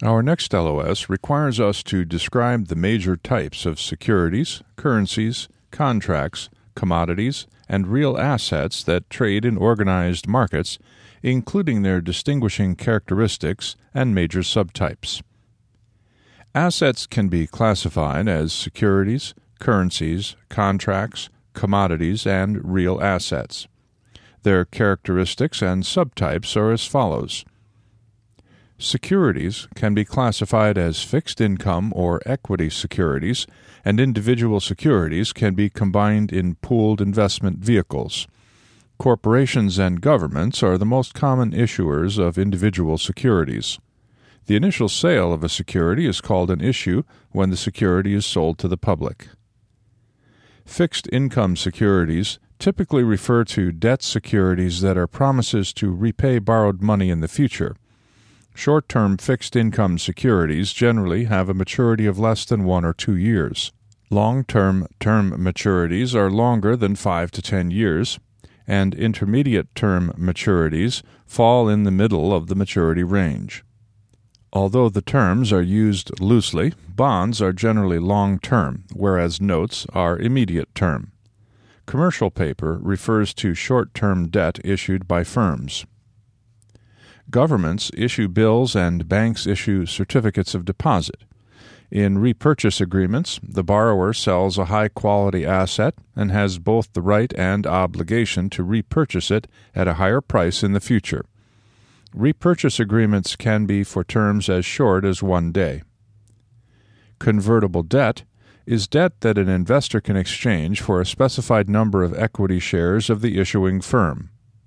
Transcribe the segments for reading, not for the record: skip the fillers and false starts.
Our next LOS requires us to describe the major types of securities, currencies, contracts, commodities, and real assets that trade in organized markets, including their distinguishing characteristics and major subtypes. Assets can be classified as securities, currencies, contracts, commodities, and real assets. Their characteristics and subtypes are as follows. Securities can be classified as fixed income or equity securities, and individual securities can be combined in pooled investment vehicles. Corporations and governments are the most common issuers of individual securities. The initial sale of a security is called an issue when the security is sold to the public. Fixed income securities typically refer to debt securities that are promises to repay borrowed money in the future. Short-term fixed-income securities generally have a maturity of less than 1 or 2 years. Long-term term maturities are longer than 5 to 10 years, and intermediate-term maturities fall in the middle of the maturity range. Although the terms are used loosely, bonds are generally long-term, whereas notes are immediate-term. Commercial paper refers to short-term debt issued by firms. Governments issue bills and banks issue certificates of deposit. In repurchase agreements, the borrower sells a high-quality asset and has both the right and obligation to repurchase it at a higher price in the future. Repurchase agreements can be for terms as short as 1 day. Convertible debt is debt that an investor can exchange for a specified number of equity shares of the issuing firm.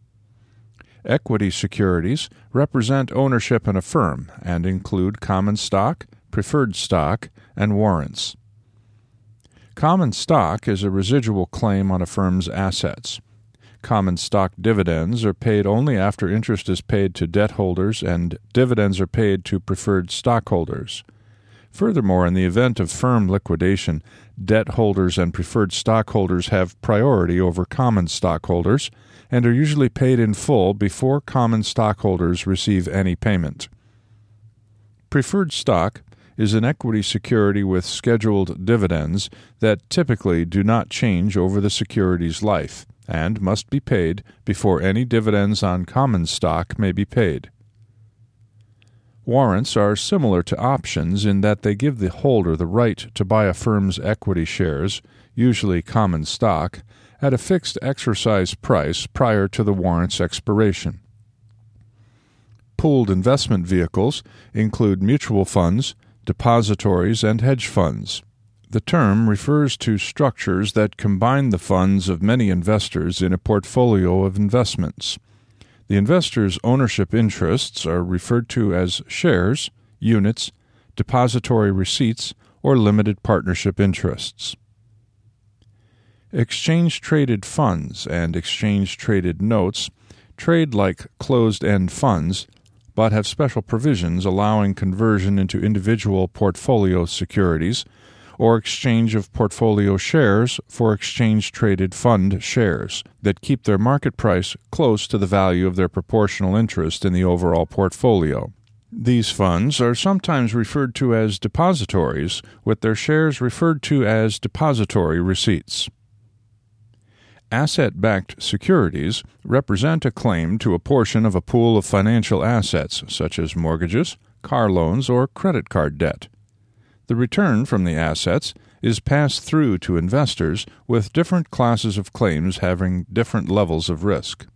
Equity securities represent ownership in a firm and include common stock, preferred stock, and warrants. Common stock is a residual claim on a firm's assets. Common stock dividends are paid only after interest is paid to debt holders and dividends are paid to preferred stockholders. Furthermore, in the event of firm liquidation, debt holders and preferred stockholders have priority over common stockholders and are usually paid in full before common stockholders receive any payment. Preferred stock is an equity security with scheduled dividends that typically do not change over the security's life and must be paid before any dividends on common stock may be paid. Warrants are similar to options in that they give the holder the right to buy a firm's equity shares, usually common stock, at a fixed exercise price prior to the warrant's expiration. Pooled investment vehicles include mutual funds, depositories, and hedge funds. The term refers to structures that combine the funds of many investors in a portfolio of investments. The investor's ownership interests are referred to as shares, units, depository receipts, or limited partnership interests. Exchange-traded funds and exchange-traded notes trade like closed-end funds, but have special provisions allowing conversion into individual portfolio securities or exchange of portfolio shares for exchange-traded fund shares that keep their market price close to the value of their proportional interest in the overall portfolio. These funds are sometimes referred to as depositories, with their shares referred to as depository receipts. Asset-backed securities represent a claim to a portion of a pool of financial assets, such as mortgages, car loans, or credit card debt. The return from the assets is passed through to investors with different classes of claims having different levels of risk.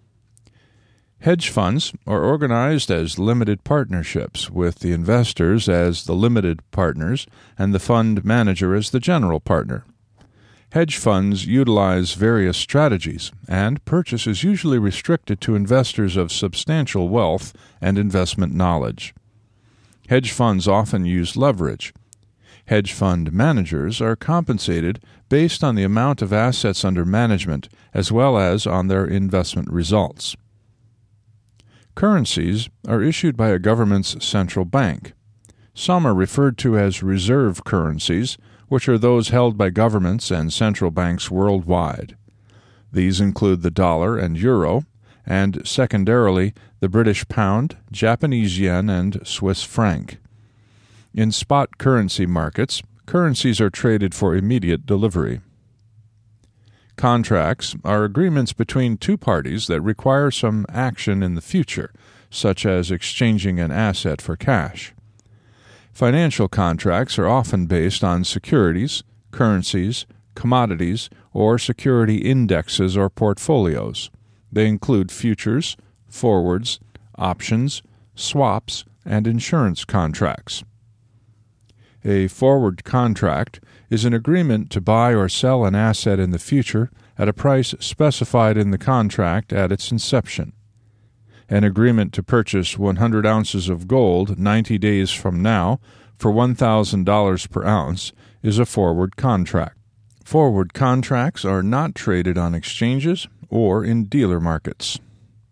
Hedge funds are organized as limited partnerships, with the investors as the limited partners and the fund manager as the general partner. Hedge funds utilize various strategies, and purchase is usually restricted to investors of substantial wealth and investment knowledge. Hedge funds often use leverage. Hedge fund managers are compensated based on the amount of assets under management as well as on their investment results. Currencies are issued by a government's central bank. Some are referred to as reserve currencies, which are those held by governments and central banks worldwide. These include the dollar and euro, and secondarily the British pound, Japanese yen, and Swiss franc. In spot currency markets, currencies are traded for immediate delivery. Contracts are agreements between two parties that require some action in the future, such as exchanging an asset for cash. Financial contracts are often based on securities, currencies, commodities, or security indexes or portfolios. They include futures, forwards, options, swaps, and insurance contracts. A forward contract is an agreement to buy or sell an asset in the future at a price specified in the contract at its inception. An agreement to purchase 100 ounces of gold 90 days from now for $1,000 per ounce is a forward contract. Forward contracts are not traded on exchanges or in dealer markets.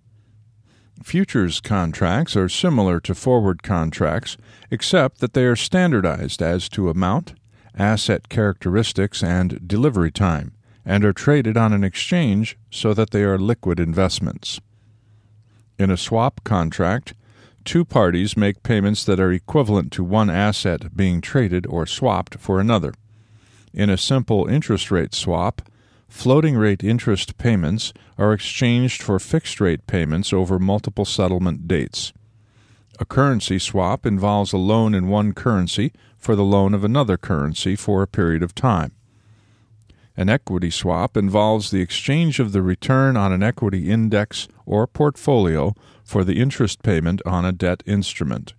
Futures contracts are similar to forward contracts, except that they are standardized as to amount, asset characteristics, and delivery time, and are traded on an exchange so that they are liquid investments. In a swap contract, two parties make payments that are equivalent to one asset being traded or swapped for another. In a simple interest rate swap, floating rate interest payments are exchanged for fixed rate payments over multiple settlement dates. A currency swap involves a loan in one currency for the loan of another currency for a period of time. An equity swap involves the exchange of the return on an equity index or portfolio for the interest payment on a debt instrument.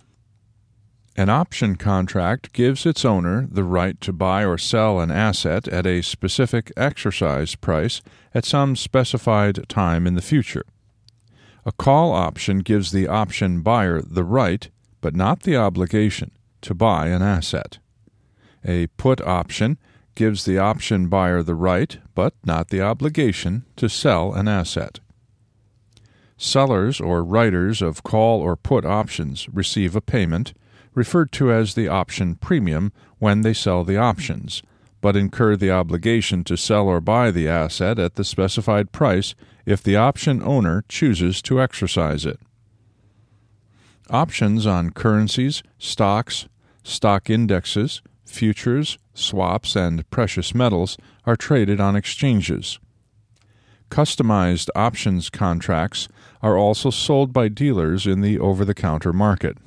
An option contract gives its owner the right to buy or sell an asset at a specific exercise price at some specified time in the future. A call option gives the option buyer the right, but not the obligation, to buy an asset. A put option gives the option buyer the right, but not the obligation, to sell an asset. Sellers or writers of call or put options receive a payment, referred to as the option premium, when they sell the options, but incur the obligation to sell or buy the asset at the specified price if the option owner chooses to exercise it. Options on currencies, stocks, stock indexes, futures, swaps, and precious metals are traded on exchanges. Customized options contracts are also sold by dealers in the over-the-counter market.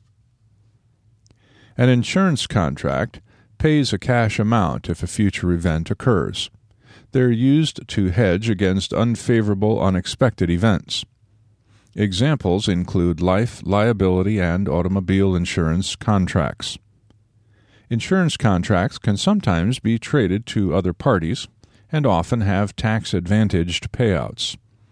An insurance contract pays a cash amount if a future event occurs. They are used to hedge against unfavorable, unexpected events. Examples include life, liability, and automobile insurance contracts. Insurance contracts can sometimes be traded to other parties and often have tax-advantaged payouts.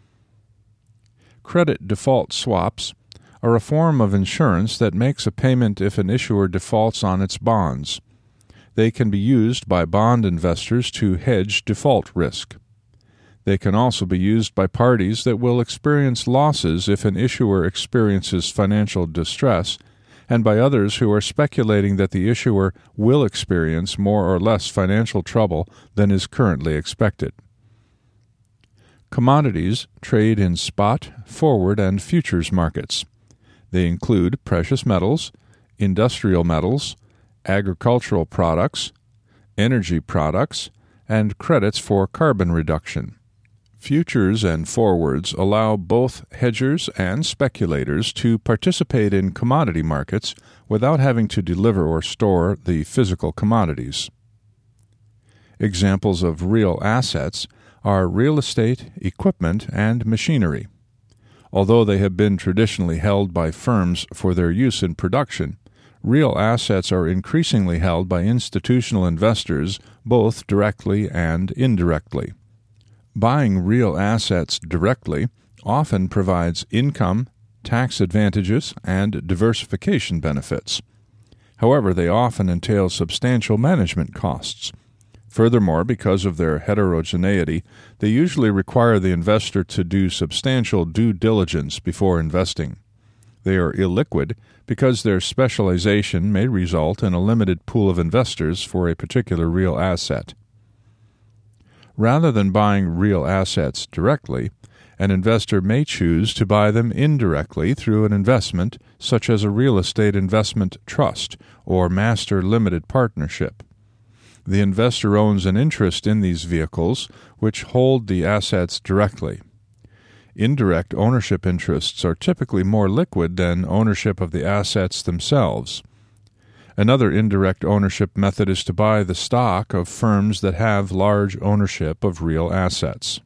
Credit default swaps are a form of insurance that makes a payment if an issuer defaults on its bonds. They can be used by bond investors to hedge default risk. They can also be used by parties that will experience losses if an issuer experiences financial distress, and by others who are speculating that the issuer will experience more or less financial trouble than is currently expected. Commodities trade in spot, forward, and futures markets. They include precious metals, industrial metals, agricultural products, energy products, and credits for carbon reduction. Futures and forwards allow both hedgers and speculators to participate in commodity markets without having to deliver or store the physical commodities. Examples of real assets are real estate, equipment, and machinery. Although they have been traditionally held by firms for their use in production, real assets are increasingly held by institutional investors both directly and indirectly. Buying real assets directly often provides income, tax advantages, and diversification benefits. However, they often entail substantial management costs. Furthermore, because of their heterogeneity, they usually require the investor to do substantial due diligence before investing. They are illiquid because their specialization may result in a limited pool of investors for a particular real asset. Rather than buying real assets directly, An investor may choose to buy them indirectly through an investment, such as a real estate investment trust or master limited partnership. The investor owns an interest in these vehicles, which hold the assets directly. Indirect ownership interests are typically more liquid than ownership of the assets themselves. Another indirect ownership method is to buy the stock of firms that have large ownership of real assets.